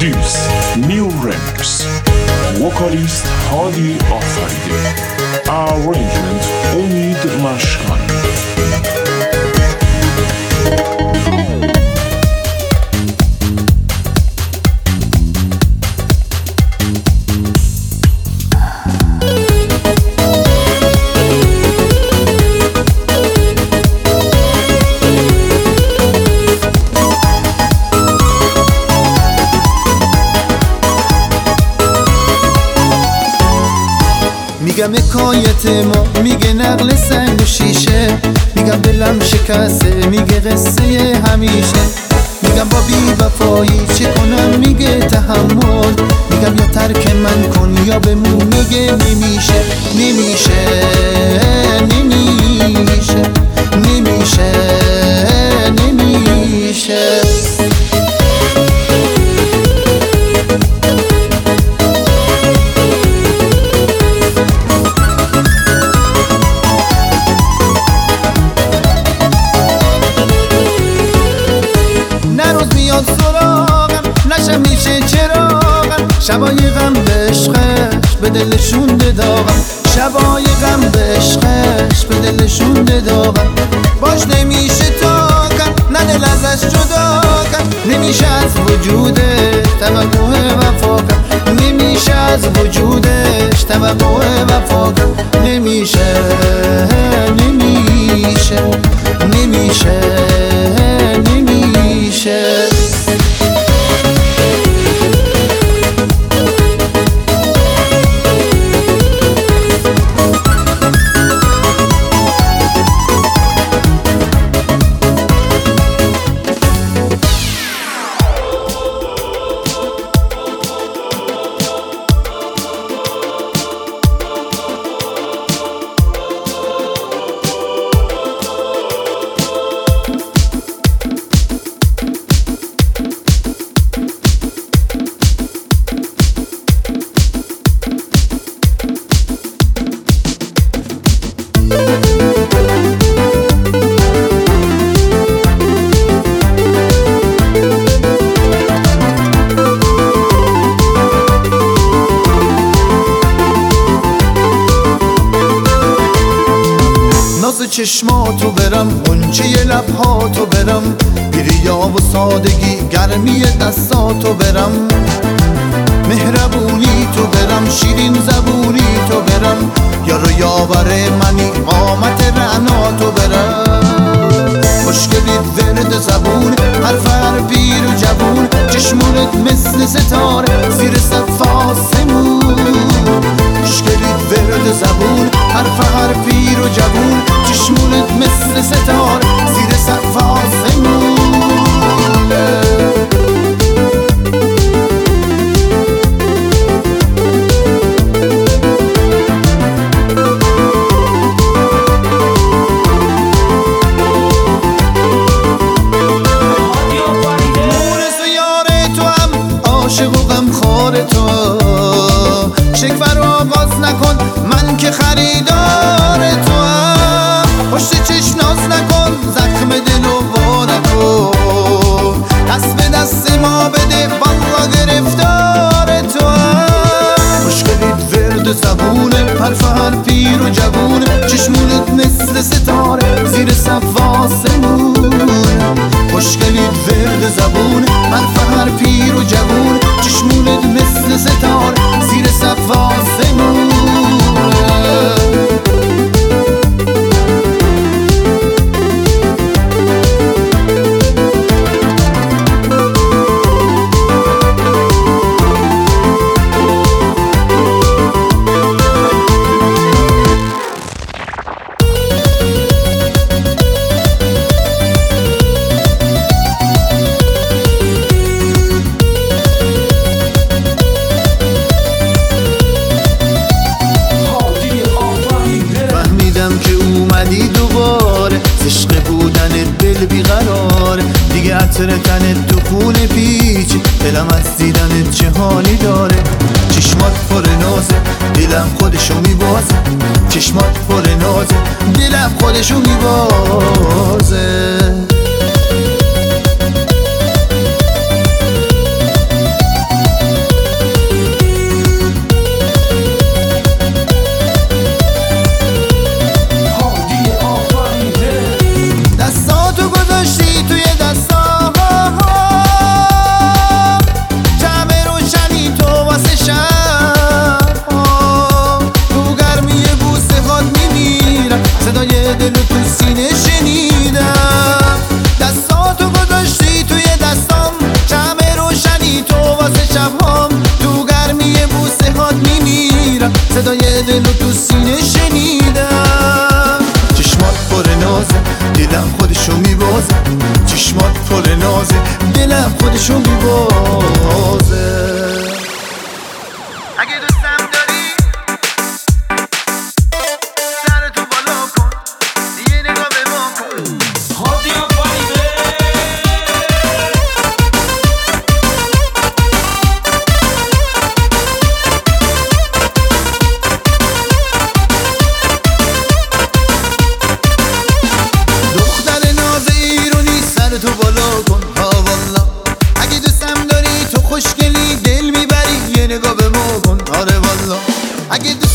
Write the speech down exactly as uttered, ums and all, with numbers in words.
This new remix. Vocalist Hadi Afaride. Arrangement Umid Mashkani. میگم حکایت ما، میگه نقل سنگ و شیشه، میگم دلم شکسته، میگه قصه همیشه، میگم با بی وفایی چه کنم، میگه تحمل، میگم یا ترک من کن یا بمون، میگه نمیشه نمیشه نمیشه نمیشه نمیشه نشم میشه چراغم، شبای غم به عشقش به دلشون داغم، شبای غم به عشقش به دلشون داغم، باش نمیشه تاکم، نه دل ازش جدا کم، نمیشه از وجودش توقع وفا کم، نمیشه از وجودش توقع وفا کم، نمیشه نمیشه نمیشه نمیشه چشماتو برم، غنچه لبهاتو برم، پیریا و سادگی گرمی دستاتو برم، مهربونی تو برم، شیرین زبونی تو برم، یارو یاور منی قامت رعناتو برم، خوشگلیت ورد زبون، حرف هر پیر و جوون، چشمونت مثل ستاره زیر سقف آسمون، خوشگلیت ورد زبون، حرف هر پیر و جوون، چشمونت مثل ستاره زیر سقف آسمون. مونس و یار تو هم عاشق و غمخوار تو، شکوه رو آغاز نکن من که خریدار تو هم، پشت چشم ناز نکن زخم دل و وا نکن، دست به دست ما بده والله گرفتار تو هم، مشکلیت ورد زبونه، حرف هر پیر و جوونه، چشمونت مثل ستاره زیر سقف آسمون، مشکلیت ورد زبونه، حرف هر پیر و جوونه، چشمونت مثل ستاره زیر سقف آسمون. عشق بودن دل بیقراره دیگه، عطر تنت تو خونه پیچ، دلم از دیدنت چه حالی داره، چشمات پر نازه دلم خودشو میبازه، چشمات پر نازه دلم خودشو میبازه. چشمات پر نازه، دلم خودشو میبازه. اگه دوستم داری سرتو بالا کن، یه نگاه به ما کن. هادی آفریده دختر ناز ایرونی سرتو بالا کن، ها والا. اگه دوستم داری تو خوشگلی دل میبری، یه نگاه به ما کن. آره والا اگه دوست